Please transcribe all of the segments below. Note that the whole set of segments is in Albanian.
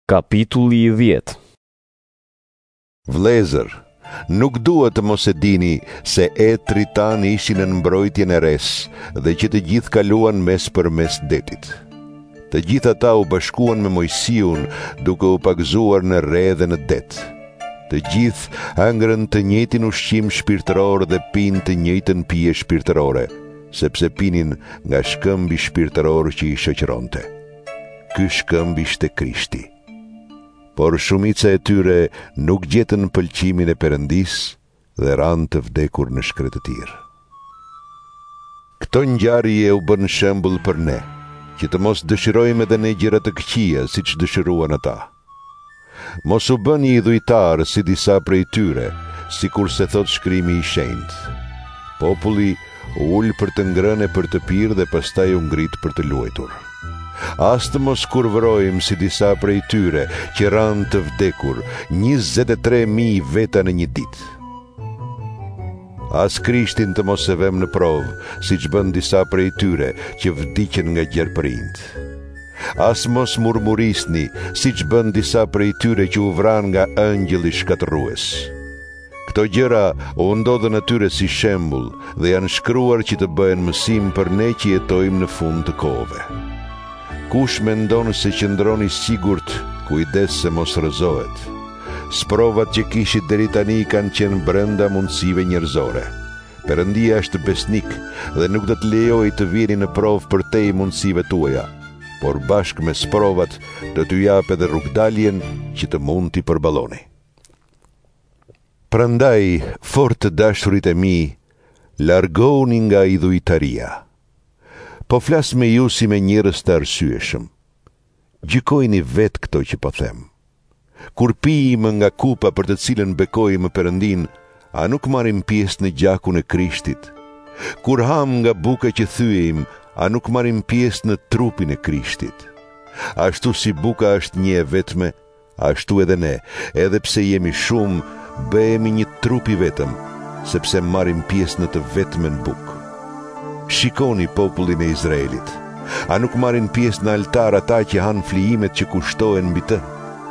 Kapitulli 10. Vlezër, nuk duhet mos e dini se etrit tan ishin në mbrojtjen e res dhe që të gjithë kaluan mes për mes detit. Të gjithë ata u bashkuan me Mojsiun duke u pagzuar në re dhe në det. Të gjithë hangrën të njëjtin ushqim shpirtëror dhe pinë të njëjtën pije shpirtërore, sepse pinin nga shkëmbi shpirtëror që i shoqëronte. Ky shkëmb ishte Krishti. Por shumica e tyre nuk gjetën pëlqimin e Perëndis dhe ranë të vdekur në shkretëtir. Këto ngjarje u bën shembull për ne, që të mos dëshirojmë edhe ne gjëra të këqija siç dëshiruan ata. Mos u bëni idhujtar si disa prej tyre, sikurse thot Shkrimi i Shenjtë. Populli u ul për të ngrënë e për të pirë dhe pastaj u ngrit për të luajtur. As të mos kurvërojmë si disa prej tyre që ranë të vdekur, 23.000 veta në një ditë. As Krishtin të mos e vëmë në provë, si që bën disa prej tyre që vdiqen nga gjerpërinjt. As mos murmurisni, si që bën disa prej tyre që u vran nga ëngjëlli shkatërrues. Këto gjëra u ndodhen atyre si shembull dhe janë shkruar që të bëhen mësim për ne që jetojmë në fund të kohëve. Kush mendon se qëndroni sigurt, kujdes se mos rrëzohet. Sprovat që kishit deri tani kanë qenë brenda mundësive njerëzore. Perëndia është besnik dhe nuk do të lejojë të vini në provë përtej mundësive tuaja, por bashkë me sprovat do t'ju jap edhe rrugdaljen që të mund t'i përballoni. Prandaj, fort të dashurit e mi, largohuni nga idhujtaria. Po flas me ju si me njerëz të arsyeshëm. Gjykojini vetë këto që po them. Kur pijmë nga kupa për të cilën bekojmë Perëndin, a nuk marrim pjesë në gjakun e Krishtit? Kur ham nga buka që thyejmë, a nuk marrim pjesë në trupin e Krishtit? Ashtu si buka është një e vetme, ashtu edhe ne, edhe pse jemi shumë, bëhemi një trup i vetëm, sepse marrim pjesë në të vetmen bukë. Shikoni popullin e Izraelit. A nuk marrin pjesë në altar ata që hanë flijimet që kushtohen mbi të?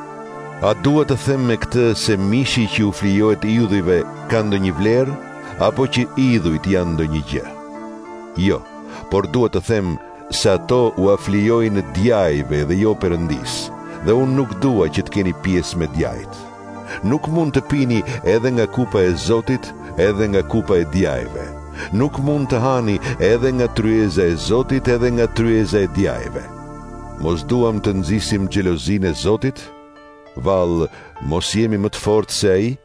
A duhet të them me këtë se mishi që u flijohet idhujve ka ndonjë vlerë, apo që idhujt janë ndonjë gjë? Jo, por duhet të them se ato u aflijojnë djajve dhe jo Perëndis, dhe unë nuk dua që të keni pjesë me djajt. Nuk mund të pini edhe nga kupa e Zotit, edhe nga kupa e djajve. Nuk mund të hani edhe nga tryeza e Zotit, edhe nga tryeza e djajve. Mos duam të nxisim xhelozinë e Zotit? Vallë, mos jemi më të fortë se ai?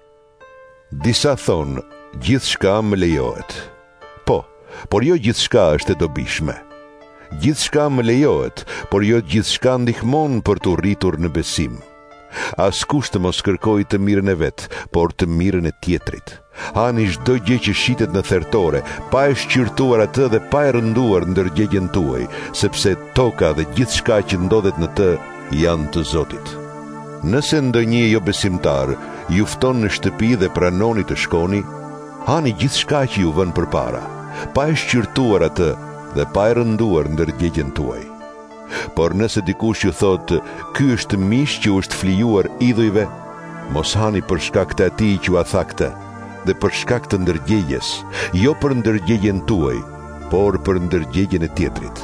Disa thonë, gjithçka më lejohet. Po, por jo gjithçka është e dobishme. Gjithçka më lejohet, por jo gjithçka ndihmon për të rritur në besim. Askush të mos kërkoj të mirën e vet, por të mirën e tjetrit. Hani çdo gjë që shitet në thertore, pa e shqyrtuar atë dhe pa e rënduar ndërgjegjen tuaj, sepse toka dhe gjithçka që ndodhet në të janë të Zotit. Nëse ndonjë jo besimtar ju fton në shtëpi dhe pranoni të shkoni, hani gjithçka që ju vën përpara, pa e shqyrtuar atë dhe pa e rënduar ndërgjegjen tuaj. Por nëse dikush ju thotë, ky është mish që është flijuar idhujve, mos hani për shkak të atij që u tha këtë, dhe për shkak të ndërgjegjes, jo për ndërgjegjen tuaj, por për ndërgjegjen e tjetrit.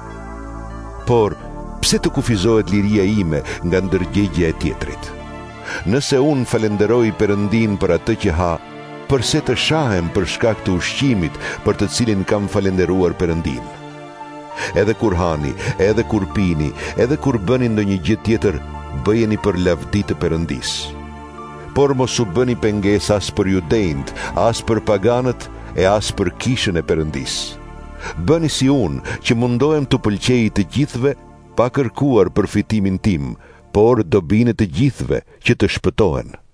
Por pse të kufizohet liria ime nga ndërgjegja e tjetrit? Nëse unë falenderoj Perëndin për atë që ha, përse të shahem për shkak të ushqimit për të cilin kam falenderuar Perëndin? Edhe kur hani, edhe kur pini, edhe kur bëni ndonjë gjë tjetër, bëjeni për lavdi të Perëndis. Por mos u bëni pengesë as për judejt, as për paganët e as për kishën e Perëndis. Bëni si unë, që mundohem të pëlqej të gjithëve, pa kërkuar përfitimin tim, por dobinë të gjithëve që të shpëtohen.